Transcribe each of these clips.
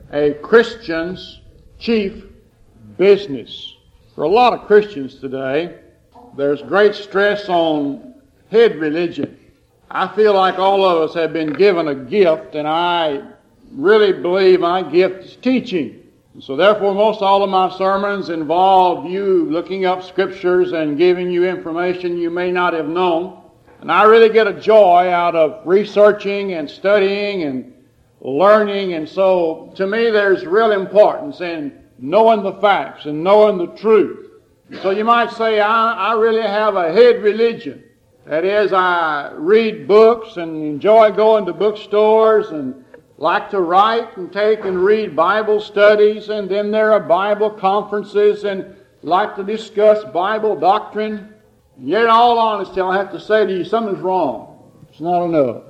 a Christian's chief business. For a lot of Christians today, there's great stress on head religion. I feel like all of us have been given a gift, and I really believe my gift is teaching. So therefore, most all of my sermons involve you looking up scriptures and giving you information you may not have known. And I really get a joy out of researching and studying and learning. And so to me, there's real importance in knowing the facts and knowing the truth. So you might say, I really have a head religion. That is, I read books and enjoy going to bookstores and like to write and take and read Bible studies, and then there are Bible conferences and like to discuss Bible doctrine. And yet in all honesty, I have to say to you, something's wrong. It's not enough.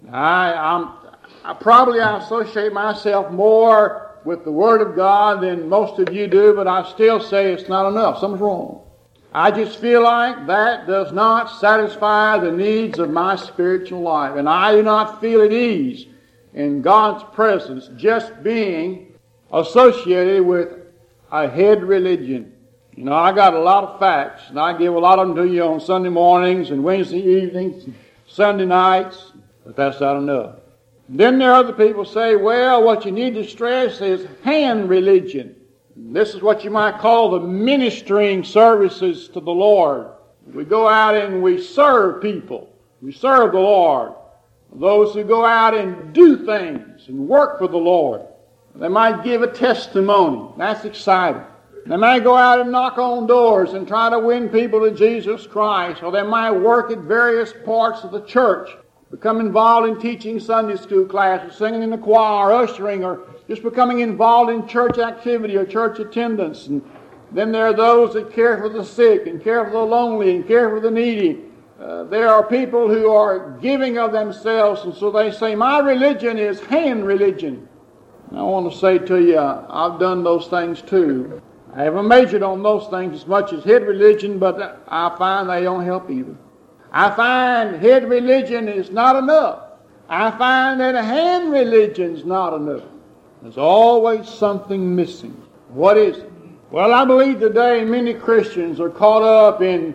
I probably associate myself more with the Word of God than most of you do, but I still say it's not enough. Something's wrong. I just feel like that does not satisfy the needs of my spiritual life, and I do not feel at ease in God's presence just being associated with a head religion. You know, I got a lot of facts, and I give a lot of them to you on Sunday mornings and Wednesday evenings and Sunday nights, but that's not enough. Then there are other people say, well, what you need to stress is hand religion. This is what you might call the ministering services to the Lord. We go out and we serve people. We serve the Lord. Those who go out and do things and work for the Lord. They might give a testimony. That's exciting. They might go out and knock on doors and try to win people to Jesus Christ. Or they might work at various parts of the church. Become involved in teaching Sunday school classes, singing in the choir, ushering, or just becoming involved in church activity or church attendance. And then there are those that care for the sick and care for the lonely and care for the needy. There are people who are giving of themselves, and so they say, my religion is hand religion. And I want to say to you, I've done those things too. I haven't majored on those things as much as head religion, but I find they don't help either. I find head religion is not enough. I find that hand religion is not enough. There's always something missing. What is it? Well, I believe today many Christians are caught up in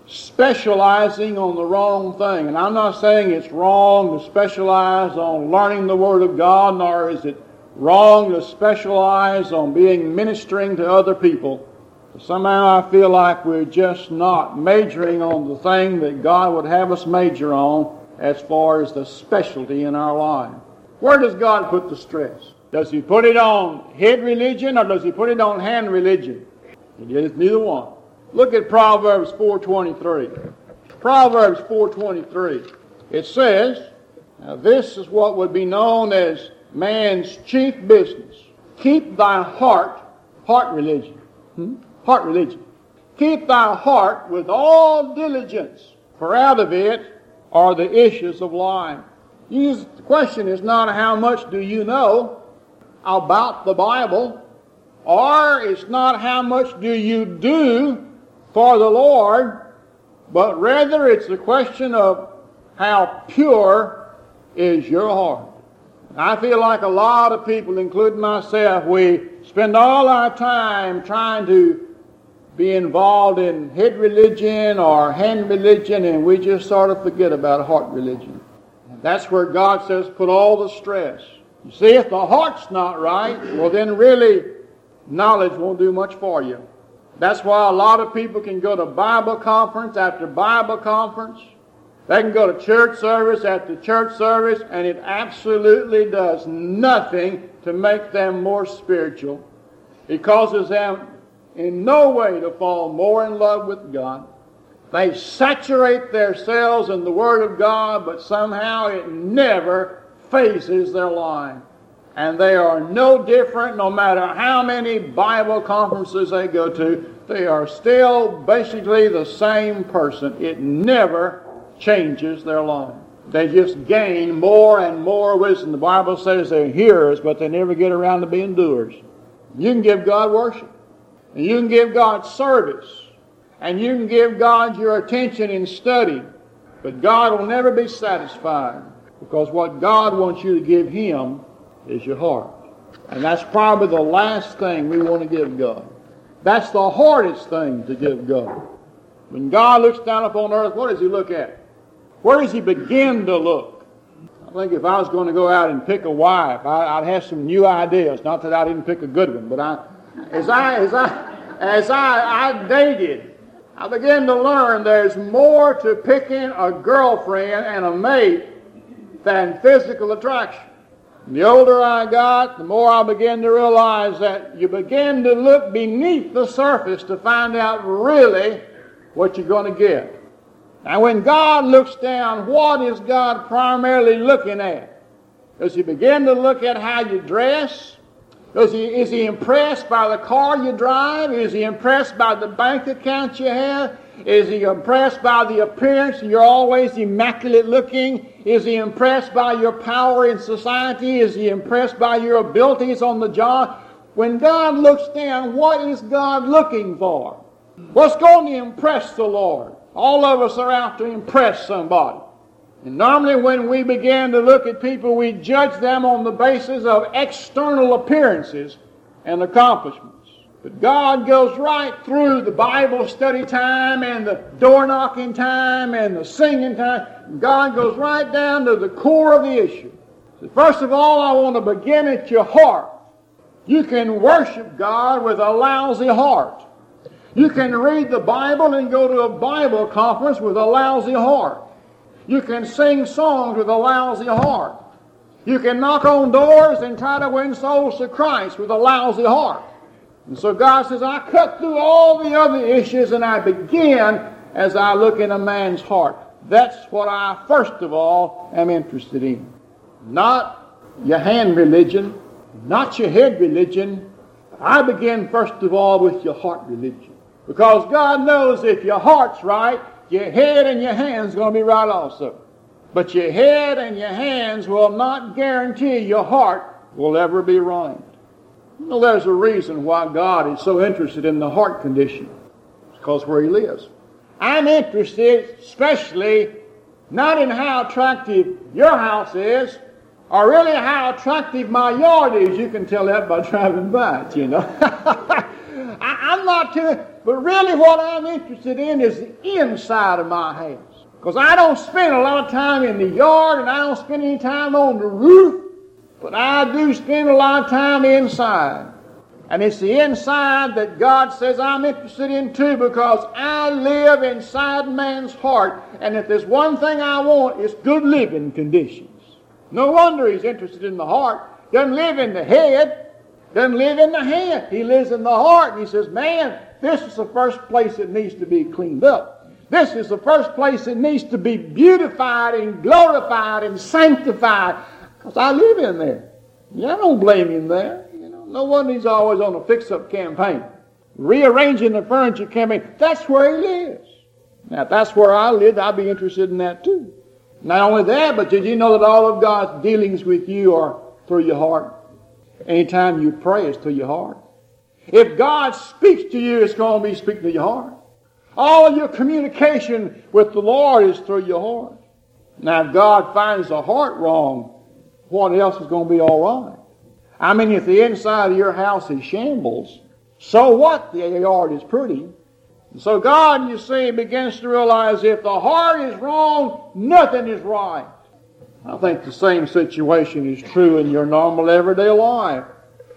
specializing on the wrong thing. And I'm not saying it's wrong to specialize on learning the Word of God, nor is it wrong to specialize on ministering to other people. But somehow I feel like we're just not majoring on the thing that God would have us major on as far as the specialty in our life. Where does God put the stress? Does He put it on head religion or does He put it on hand religion? It is neither one. Look at Proverbs 4:23. Proverbs 4:23. It says, now this is what would be known as man's chief business. Keep thy heart religion. Heart religion. Keep thy heart with all diligence, for out of it are the issues of life. The question is not how much do you know about the Bible, or it's not how much do you do for the Lord, but rather it's the question of how pure is your heart. I feel like a lot of people, including myself, we spend all our time trying to be involved in head religion or hand religion, and we just sort of forget about heart religion. And that's where God says put all the stress. You see, if the heart's not right, well then really knowledge won't do much for you. That's why a lot of people can go to Bible conference after Bible conference. They can go to church service after church service, and it absolutely does nothing to make them more spiritual. It causes them in no way to fall more in love with God. They saturate themselves in the Word of God, but somehow it never phases their life. And they are no different no matter how many Bible conferences they go to. They are still basically the same person. It never changes their life. They just gain more and more wisdom. The Bible says they're hearers, but they never get around to being doers. You can give God worship, and you can give God service, and you can give God your attention in study, but God will never be satisfied, because what God wants you to give Him is your heart. And that's probably the last thing we want to give God. That's the hardest thing to give God. When God looks down upon earth, what does He look at? Where does He begin to look? I think if I was going to go out and pick a wife, I'd have some new ideas. Not that I didn't pick a good one, but as I dated, I began to learn there's more to picking a girlfriend and a mate than physical attraction. The older I got, the more I began to realize that you begin to look beneath the surface to find out really what you're going to get. Now when God looks down, what is God primarily looking at? Does He begin to look at how you dress? Is He impressed by the car you drive? Is He impressed by the bank account you have? Is He impressed by the appearance? You're always immaculate looking. Is He impressed by your power in society? Is He impressed by your abilities on the job? When God looks down, what is God looking for? What's going to impress the Lord? All of us are out to impress somebody. And normally when we begin to look at people, we judge them on the basis of external appearances and accomplishments. But God goes right through the Bible study time and the door knocking time and the singing time. God goes right down to the core of the issue. So first of all, I want to begin at your heart. You can worship God with a lousy heart. You can read the Bible and go to a Bible conference with a lousy heart. You can sing songs with a lousy heart. You can knock on doors and try to win souls to Christ with a lousy heart. And so God says, I cut through all the other issues and I begin as I look in a man's heart. That's what I first of all am interested in. Not your hand religion, not your head religion. I begin first of all with your heart religion. Because God knows if your heart's right, your head and your hands are going to be right also. But your head and your hands will not guarantee your heart will ever be right. You know, there's a reason why God is so interested in the heart condition. It's because where He lives. I'm interested especially not in how attractive your house is, or really how attractive my yard is. You can tell that by driving by it, you know. I'm not too... But really what I'm interested in is the inside of my house. Because I don't spend a lot of time in the yard and I don't spend any time on the roof. But I do spend a lot of time inside. And it's the inside that God says I'm interested in too, because I live inside man's heart. And if there's one thing I want, it's good living conditions. No wonder He's interested in the heart. Doesn't live in the head. Doesn't live in the hand. He lives in the heart. And He says, man, this is the first place that needs to be cleaned up. This is the first place that needs to be beautified and glorified and sanctified. Because I live in there. Yeah, I don't blame Him there. You know, no wonder He's always on a fix-up campaign. Rearranging the furniture campaign. That's where He lives. Now, if that's where I lived, I'd be interested in that too. Not only that, but did you know that all of God's dealings with you are through your heart? Anytime you pray, it's through your heart. If God speaks to you, it's going to be speaking to your heart. All of your communication with the Lord is through your heart. Now, if God finds the heart wrong, what else is going to be all right? I mean, if the inside of your house is shambles, so what? The yard is pretty. And so God, you see, begins to realize if the heart is wrong, nothing is right. I think the same situation is true in your normal everyday life.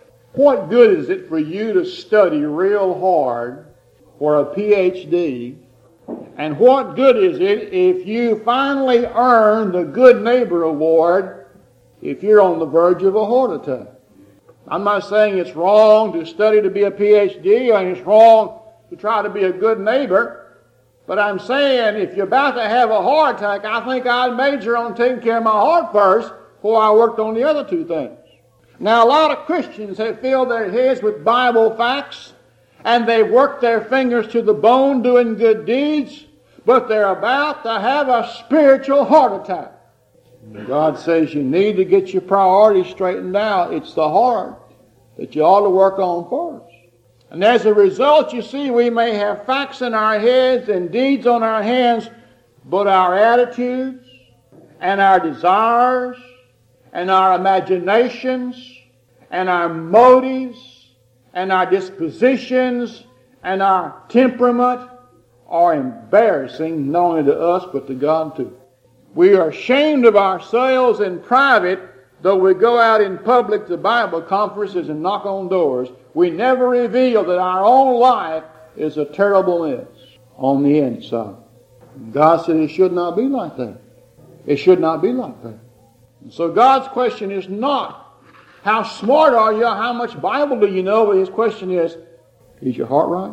What good is it for you to study real hard for a PhD? And what good is it if you finally earn the Good Neighbor Award if you're on the verge of a heart attack? I'm not saying it's wrong to study to be a PhD, and it's wrong to try to be a good neighbor. But I'm saying if you're about to have a heart attack, I think I'd major on taking care of my heart first before I worked on the other two things. Now, a lot of Christians have filled their heads with Bible facts, and they've worked their fingers to the bone doing good deeds, but they're about to have a spiritual heart attack. God says you need to get your priorities straightened out. It's the heart that you ought to work on first. And as a result, you see, we may have facts in our heads and deeds on our hands, but our attitudes and our desires and our imaginations and our motives and our dispositions and our temperament are embarrassing not only to us but to God too. We are ashamed of ourselves in private, though we go out in public to Bible conferences and knock on doors. We never reveal that our own life is a terrible mess on the inside. God said it should not be like that. It should not be like that. And so God's question is not, how smart are you, how much Bible do you know, but His question is your heart right?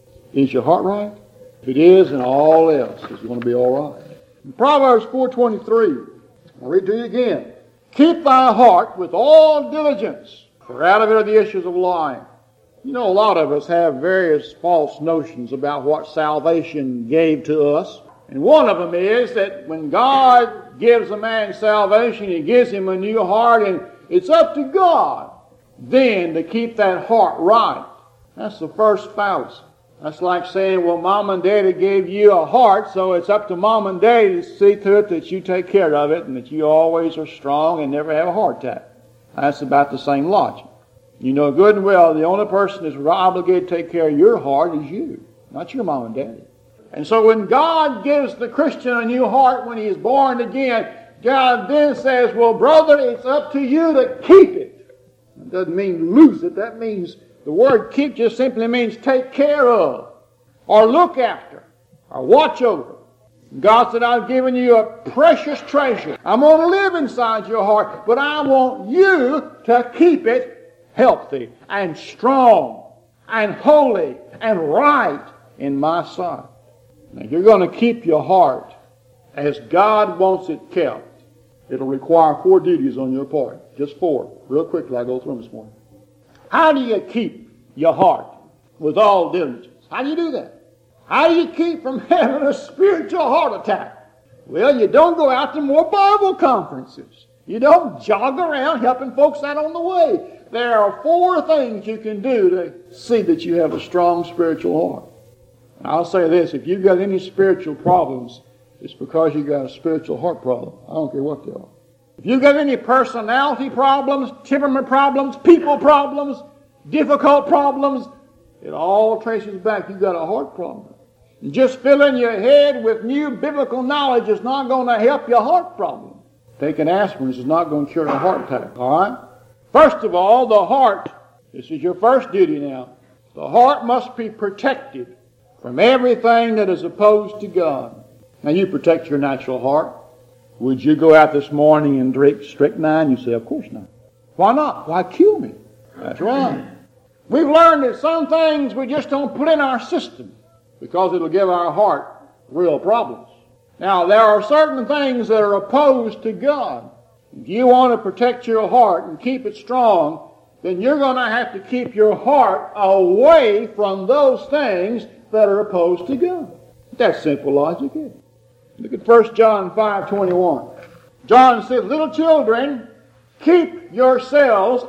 Is your heart right? If it is, then all else is going to be all right. In Proverbs 4:23, I'll read to you again. Keep thy heart with all diligence, for out of it are the issues of life. You know, a lot of us have various false notions about what salvation gave to us. And one of them is that when God gives a man salvation, He gives him a new heart, and it's up to God then to keep that heart right. That's the first fallacy. That's like saying, well, Mom and Daddy gave you a heart, so it's up to Mom and Daddy to see to it that you take care of it and that you always are strong and never have a heart attack. That's about the same logic. You know good and well the only person that's obligated to take care of your heart is you, not your Mom and Daddy. And so when God gives the Christian a new heart when he is born again, God then says, well, brother, it's up to you to keep it. It doesn't mean lose it. That means the word keep just simply means take care of, or look after, or watch over. God said, I've given you a precious treasure. I'm going to live inside your heart, but I want you to keep it healthy and strong and holy and right in my sight. Now, if you're going to keep your heart as God wants it kept, it'll require 4 duties on your part. Just 4. Real quickly, I'll go through them this morning. How do you keep your heart with all diligence? How do you do that? How do you keep from having a spiritual heart attack? Well, you don't go out to more Bible conferences. You don't jog around helping folks out on the way. There are 4 things you can do to see that you have a strong spiritual heart. And I'll say this, if you've got any spiritual problems, it's because you've got a spiritual heart problem. I don't care what they are. If you've got any personality problems, temperament problems, people problems, difficult problems, it all traces back. You've got a heart problem. And just filling your head with new biblical knowledge is not going to help your heart problem. Taking aspirin is not going to cure a heart attack. All right? First of all, the heart. This is your first duty now. The heart must be protected from everything that is opposed to God. Now, you protect your natural heart. Would you go out this morning and drink strychnine? You say, of course not. Why not? Why kill me? That's right. We've learned that some things we just don't put in our system because it'll give our heart real problems. Now, there are certain things that are opposed to God. If you want to protect your heart and keep it strong, then you're going to have to keep your heart away from those things that are opposed to God. That's simple logic, isn't it? Look at 1 John 5:21. John says, little children, keep yourselves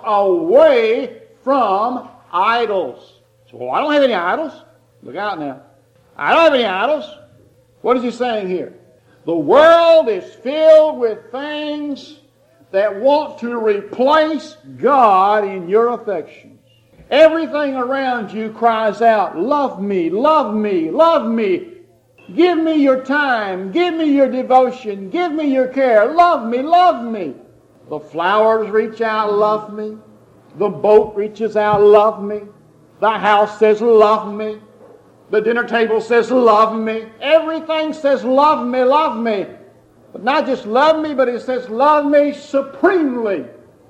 away from idols. So, well, I don't have any idols. Look out now. I don't have any idols. What is he saying here? The world is filled with things that want to replace God in your affections. Everything around you cries out, love me, love me, love me. Give me your time. Give me your devotion. Give me your care. Love me, love me. The flowers reach out, love me. The boat reaches out, love me. The house says, love me. The dinner table says, love me. Everything says, love me, love me. But not just love me, but it says, love me supremely.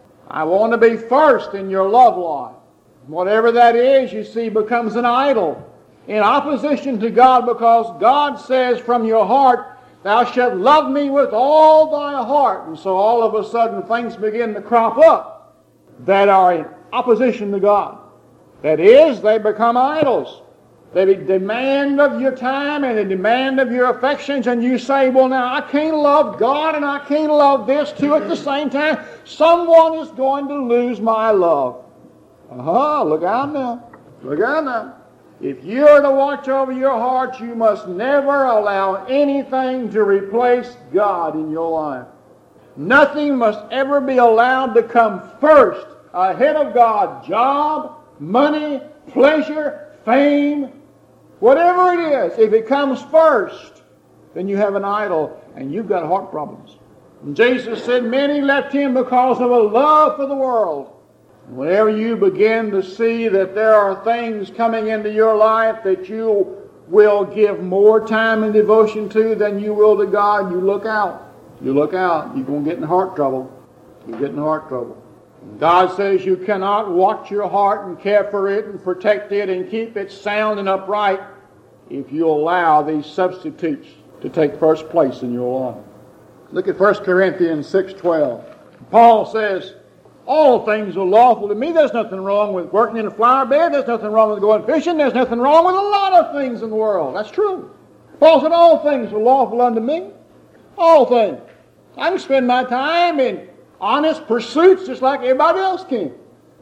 I want to be first in your love life. Whatever that is, you see, becomes an idol in opposition to God, because God says from your heart, thou shalt love me with all thy heart. And so all of a sudden things begin to crop up that are in opposition to God. That is, they become idols. They demand of your time and they demand of your affections, and you say, well, now I can't love God and I can't love this too at the same time. Someone is going to lose my love. Look out now. Look out now. If you're to watch over your heart, you must never allow anything to replace God in your life. Nothing must ever be allowed to come first ahead of God. Job, money, pleasure, fame, whatever it is, if it comes first, then you have an idol and you've got heart problems. And Jesus said many left him because of a love for the world. Whenever you begin to see that there are things coming into your life that you will give more time and devotion to than you will to God, you look out. You look out. You're going to get in heart trouble. You get in heart trouble. God says you cannot watch your heart and care for it and protect it and keep it sound and upright if you allow these substitutes to take first place in your life. Look at 1 Corinthians 6:12. Paul says, all things are lawful to me. There's nothing wrong with working in a flower bed. There's nothing wrong with going fishing. There's nothing wrong with a lot of things in the world. That's true. Paul said, all things are lawful unto me. All things. I can spend my time in honest pursuits just like everybody else can.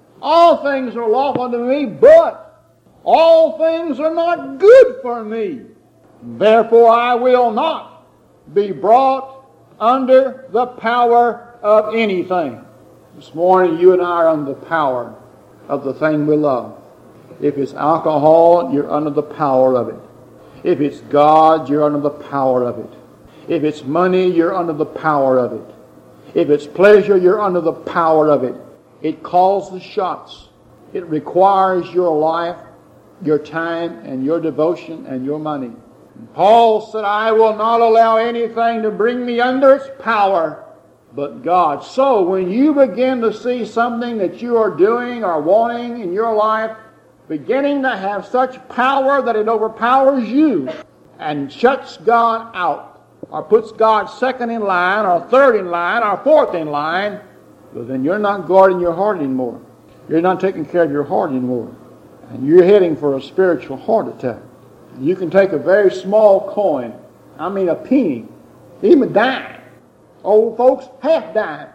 All things are lawful unto me, but all things are not good for me. Therefore I will not be brought under the power of anything. This morning you and I are under the power of the thing we love. If it's alcohol, you're under the power of it. If it's God, you're under the power of it. If it's money, you're under the power of it. If it's pleasure, you're under the power of it. It calls the shots. It requires your life, your time, and your devotion, and your money. And Paul said, I will not allow anything to bring me under its power but God. So when you begin to see something that you are doing or wanting in your life beginning to have such power that it overpowers you and shuts God out, or puts God second in line, or third in line, or fourth in line, well, then you're not guarding your heart anymore. You're not taking care of your heart anymore. And you're heading for a spiritual heart attack. You can take a very small coin, I mean a penny, even a dime. Old folks, half dime.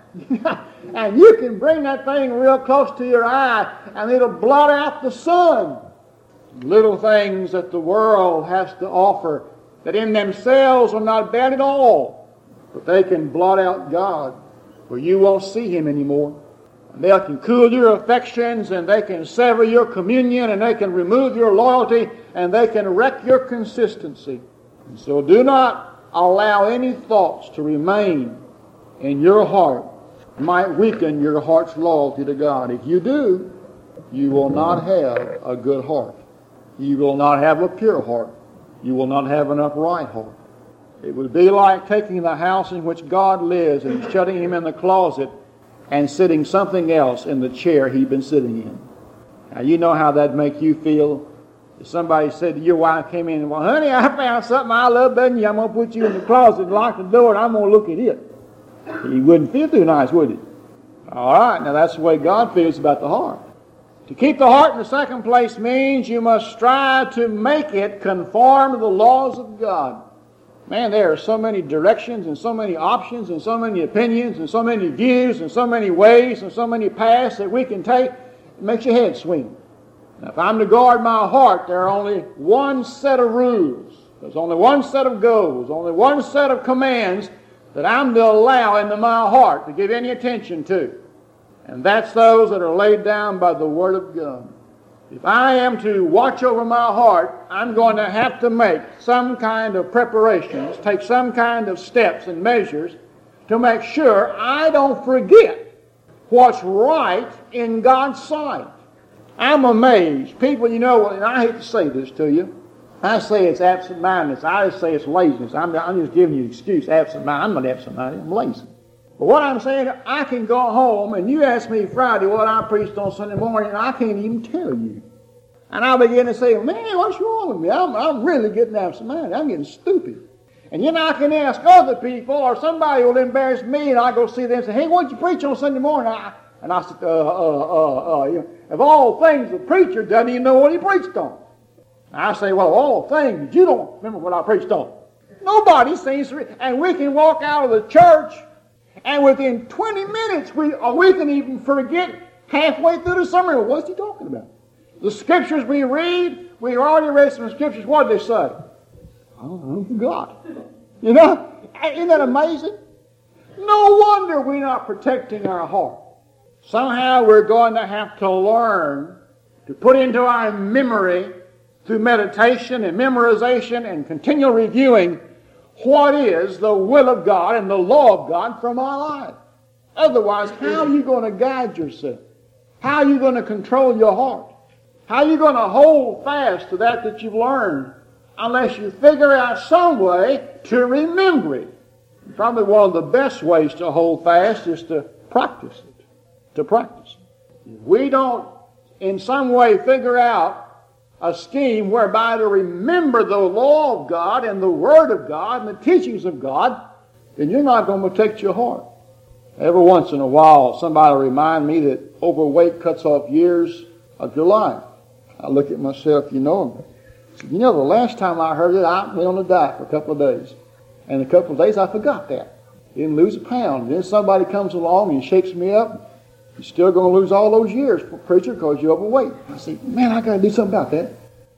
And you can bring that thing real close to your eye and it'll blot out the sun. Little things that the world has to offer that in themselves are not bad at all, but they can blot out God, where you won't see Him anymore. And they can cool your affections, and they can sever your communion, and they can remove your loyalty, and they can wreck your consistency. And so do not allow any thoughts to remain in your heart that might weaken your heart's loyalty to God. If you do, you will not have a good heart. You will not have a pure heart. You will not have an upright heart. It would be like taking the house in which God lives and shutting Him in the closet and sitting something else in the chair He'd been sitting in. Now, you know how that'd make you feel. If somebody said to your wife, came in and, well, honey, I found something I love better than you. I'm going to put you in the closet and lock the door, and I'm going to look at it. He wouldn't feel too nice, would he? All right, now that's the way God feels about the heart. To keep the heart in the second place means you must strive to make it conform to the laws of God. Man, there are so many directions and so many options and so many opinions and so many views and so many ways and so many paths that we can take. It makes your head swing. Now, if I'm to guard my heart, there are only one set of rules. There's only one set of goals, only one set of commands that I'm to allow into my heart to give any attention to. And that's those that are laid down by the Word of God. If I am to watch over my heart, I'm going to have to make some kind of preparations, take some kind of steps and measures to make sure I don't forget what's right in God's sight. I'm amazed. People, you know, and I hate to say this to you. I say it's absent-mindedness. I just say it's laziness. I'm just giving you an excuse. Absent-minded. I'm not absent-minded. I'm lazy. But what I'm saying, I can go home and you ask me Friday what I preached on Sunday morning, and I can't even tell you. And I'll begin to say, man, what's wrong with me? I'm really getting absent-minded. I'm getting stupid. And then I can ask other people, or somebody will embarrass me, and I go see them and say, hey, what did you preach on Sunday morning? And I said, of all things, the preacher doesn't even know what he preached on. And I say, well, of all things, you don't remember what I preached on. Nobody seems to, and we can walk out of the church, and within 20 minutes, we can even forget halfway through the sermon, well, what's he talking about? The scriptures we read, we already read some scriptures, what did they say? I forgot. You know, isn't that amazing? No wonder we're not protecting our heart. Somehow we're going to have to learn to put into our memory through meditation and memorization and continual reviewing what is the will of God and the law of God from our life. Otherwise, how are you going to guide yourself? How are you going to control your heart? How are you going to hold fast to that you've learned unless you figure out some way to remember it? Probably one of the best ways to hold fast is to practice it. To practice it. If we don't in some way figure out a scheme whereby to remember the law of God and the Word of God and the teachings of God, then you're not going to protect your heart. Every once in a while, somebody will remind me that overweight cuts off years of your life. I look at myself, the last time I heard it, I went on a diet for a couple of days. And in a couple of days, I forgot that. Didn't lose a pound. Then somebody comes along and shakes me up. You're still going to lose all those years, preacher, because you're overweight. I say, man, I got to do something about that.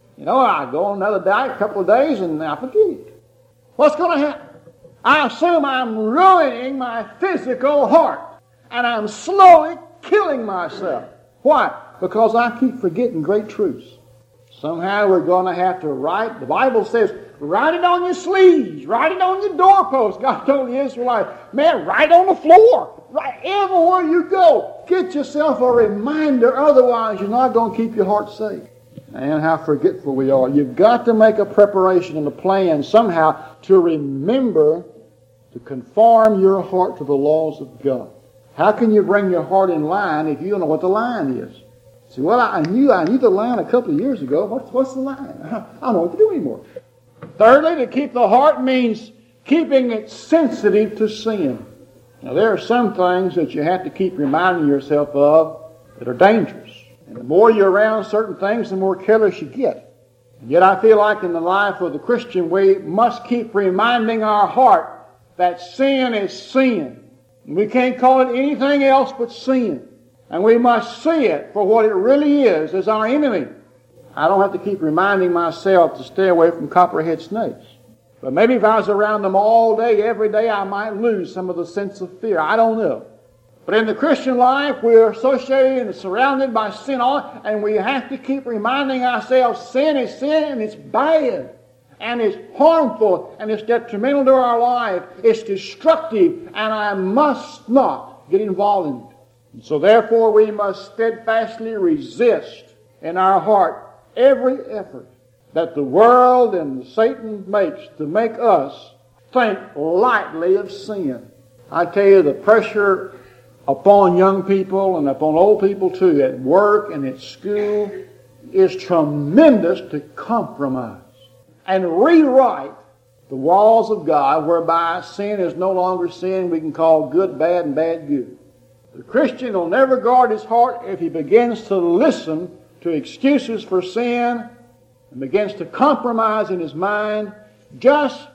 I go on another diet a couple of days and I forget it. What's going to happen? I assume I'm ruining my physical heart. And I'm slowly killing myself. Why? Because I keep forgetting great truths. Somehow we're going to have to write. The Bible says, write it on your sleeves. Write it on your doorpost. God told the Israelites, man, write on the floor. Right everywhere you go. Get yourself a reminder. Otherwise, you're not going to keep your heart safe. And how forgetful we are. You've got to make a preparation and a plan somehow to remember to conform your heart to the laws of God. How can you bring your heart in line if you don't know what the line is? See, well, I knew the line a couple of years ago. What's the line? I don't know what to do anymore. Thirdly, to keep the heart means keeping it sensitive to sin. Now, there are some things that you have to keep reminding yourself of that are dangerous. And the more you're around certain things, the more careless you get. And yet I feel like in the life of the Christian, we must keep reminding our heart that sin is sin. And we can't call it anything else but sin. And we must see it for what it really is, as our enemy. I don't have to keep reminding myself to stay away from copperhead snakes. But maybe if I was around them all day, every day, I might lose some of the sense of fear. I don't know. But in the Christian life, we're associated and surrounded by sin, and we have to keep reminding ourselves sin is sin, and it's bad, and it's harmful, and it's detrimental to our life. It's destructive, and I must not get involved in it. And so therefore, we must steadfastly resist in our heart every effort that the world and Satan makes to make us think lightly of sin. I tell you, the pressure upon young people and upon old people too, at work and at school, is tremendous to compromise and rewrite the laws of God, whereby sin is no longer sin. We can call good bad and bad good. The Christian will never guard his heart if he begins to listen to excuses for sin and begins to compromise in his mind. Just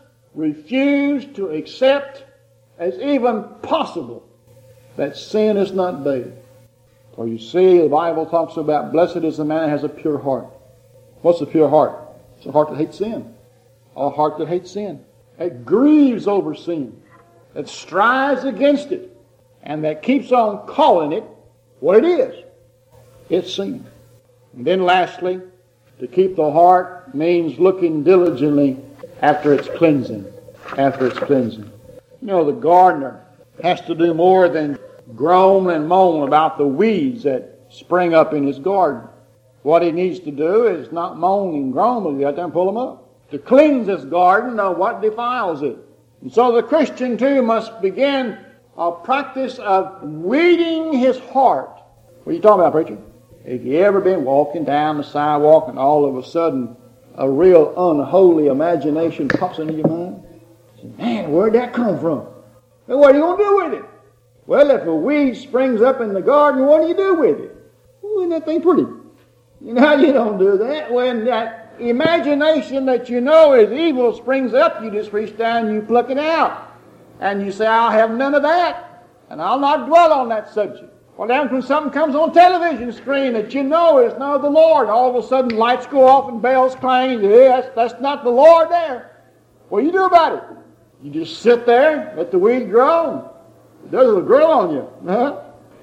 refuse to accept as even possible that sin is not bad. For you see, the Bible talks about blessed is the man that has a pure heart. What's a pure heart? It's a heart that hates sin. A heart that hates sin. That grieves over sin. That strives against it. And that keeps on calling it what it is. It's sin. And then lastly, to keep the heart means looking diligently after its cleansing. After its cleansing. The gardener has to do more than groan and moan about the weeds that spring up in his garden. What he needs to do is not moan and groan, but get there and pull them up. To cleanse his garden of what defiles it. And so the Christian too must begin a practice of weeding his heart. What are you talking about, preacher? Have you ever been walking down the sidewalk and all of a sudden a real unholy imagination pops into your mind? Man, where'd that come from? Well, what are you going to do with it? Well, if a weed springs up in the garden, what do you do with it? Well, isn't that thing pretty? You don't do that. When that imagination that you know is evil springs up, you just reach down and you pluck it out. And you say, I'll have none of that. And I'll not dwell on that subject. What happens when something comes on television screen that you know is not of the Lord? All of a sudden lights go off and bells clang. That's not the Lord there. What do you do about it? You just sit there, let the weed grow. It doesn't grow on you.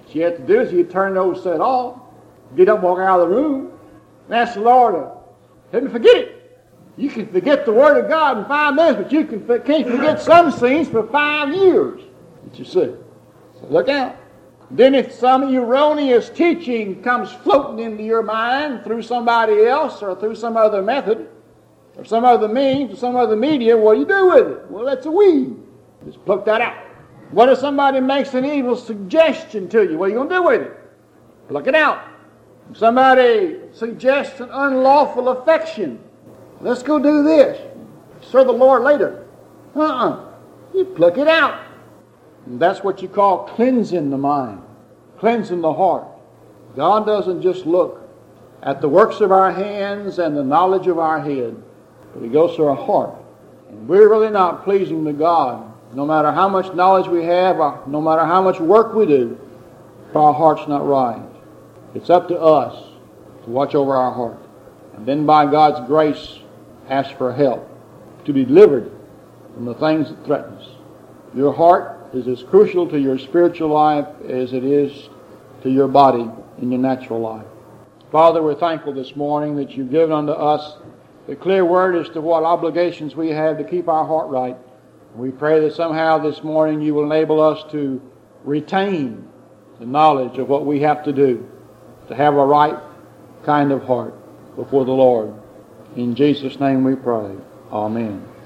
What you have to do is you turn those set off, get up, walk out of the room, and ask the Lord to help me forget it. You can forget the Word of God in 5 minutes, but you can't forget some scenes for 5 years. What you see. So look out. Then if some erroneous teaching comes floating into your mind through somebody else or through some other method or some other means or some other media, what do you do with it? Well, that's a weed. Just pluck that out. What if somebody makes an evil suggestion to you? What are you going to do with it? Pluck it out. If somebody suggests an unlawful affection, let's go do this. Serve the Lord later. You pluck it out. And that's what you call cleansing the mind, cleansing the heart. God doesn't just look at the works of our hands and the knowledge of our head, but He goes to our heart. And we're really not pleasing to God, no matter how much knowledge we have, or no matter how much work we do, if our heart's not right. It's up to us to watch over our heart. And then by God's grace, ask for help to be delivered from the things that threaten us. Your heart is as crucial to your spiritual life as it is to your body in your natural life. Father, we're thankful this morning that you've given unto us the clear word as to what obligations we have to keep our heart right. We pray that somehow this morning you will enable us to retain the knowledge of what we have to do to have a right kind of heart before the Lord. In Jesus' name we pray. Amen.